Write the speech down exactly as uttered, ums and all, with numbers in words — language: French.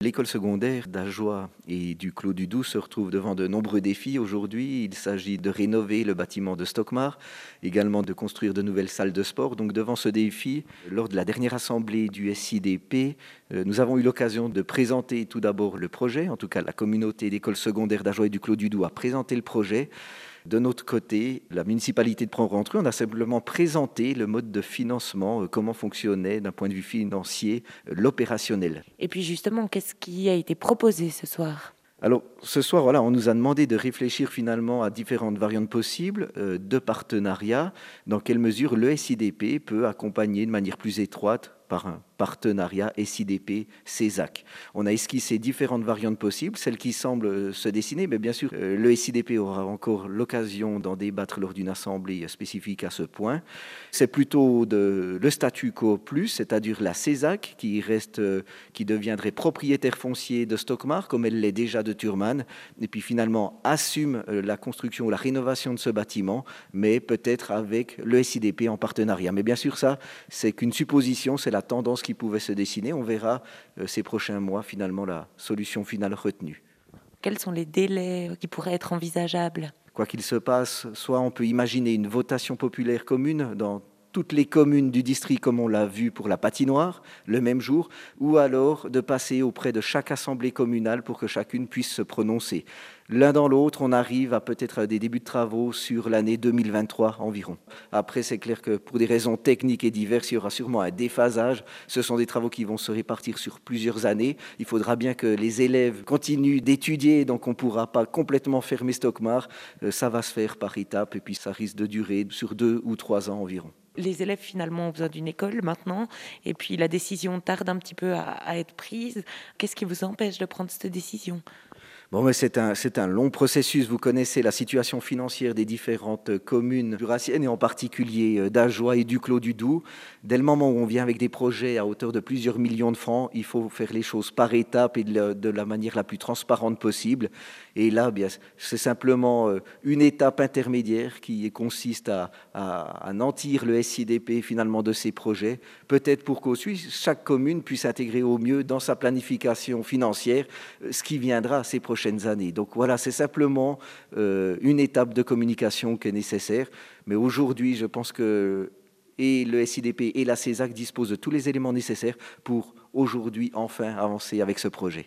L'école secondaire d'Ajoie et du Clos du Doubs se retrouve devant de nombreux défis aujourd'hui. Il s'agit de rénover le bâtiment de Stockmar, également de construire de nouvelles salles de sport. Donc devant ce défi, lors de la dernière assemblée du S I D P, euh, nous avons eu l'occasion de présenter tout d'abord le projet. En tout cas, la communauté d'écoles secondaires d'Ajoie et du Clos du Doubs a présenté le projet. De notre côté, la municipalité de Pran-Rentreux, on a simplement présenté le mode de financement, euh, comment fonctionnait d'un point de vue financier euh, l'opérationnel. Et puis justement, qu'est-ce qui a été proposé ce soir? Alors, ce soir, voilà, on nous a demandé de réfléchir finalement à différentes variantes possibles euh, de partenariat, dans quelle mesure le S I D P peut accompagner de manière plus étroite par un partenariat S I D P-CESAC. On a esquissé différentes variantes possibles, celles qui semblent se dessiner, mais bien sûr, euh, le S I D P aura encore l'occasion d'en débattre lors d'une assemblée spécifique à ce point. C'est plutôt de, le statu quo plus, c'est-à-dire la CESAC, qui reste, euh, qui deviendrait propriétaire foncier de Stockmar, comme elle l'est déjà de Thurman, et puis finalement assume euh, la construction ou la rénovation de ce bâtiment, mais peut-être avec le S I D P en partenariat. Mais bien sûr, ça, c'est qu'une supposition, c'est la tendance qui pouvait se dessiner. On verra euh, ces prochains mois, finalement, la solution finale retenue. Quels sont les délais qui pourraient être envisageables? Quoi qu'il se passe, soit on peut imaginer une votation populaire commune dans toutes les communes du district, comme on l'a vu pour la patinoire, le même jour, ou alors de passer auprès de chaque assemblée communale pour que chacune puisse se prononcer. L'un dans l'autre, on arrive à peut-être des débuts de travaux sur l'année deux mille vingt-trois environ. Après, c'est clair que pour des raisons techniques et diverses, il y aura sûrement un déphasage. Ce sont des travaux qui vont se répartir sur plusieurs années. Il faudra bien que les élèves continuent d'étudier, donc on ne pourra pas complètement fermer Stockmar. Ça va se faire par étapes et puis ça risque de durer sur deux ou trois ans environ. Les élèves finalement ont besoin d'une école maintenant, et puis la décision tarde un petit peu à, à être prise. Qu'est-ce qui vous empêche de prendre cette décision? Bon, mais c'est un, c'est un long processus. Vous connaissez la situation financière des différentes communes jurassiennes et en particulier d'Ajoie et du Clos du Doubs. Dès le moment où on vient avec des projets à hauteur de plusieurs millions de francs, il faut faire les choses par étapes et de la, de la manière la plus transparente possible. Et là, bien, c'est simplement une étape intermédiaire qui consiste à, à, à nantir le S I D P finalement de ces projets, peut-être pour qu'aussi chaque commune puisse intégrer au mieux dans sa planification financière ce qui viendra ces prochaines années. Donc voilà, c'est simplement euh, une étape de communication qui est nécessaire. Mais aujourd'hui, je pense que et le S I D P et la CESAC disposent de tous les éléments nécessaires pour aujourd'hui enfin avancer avec ce projet.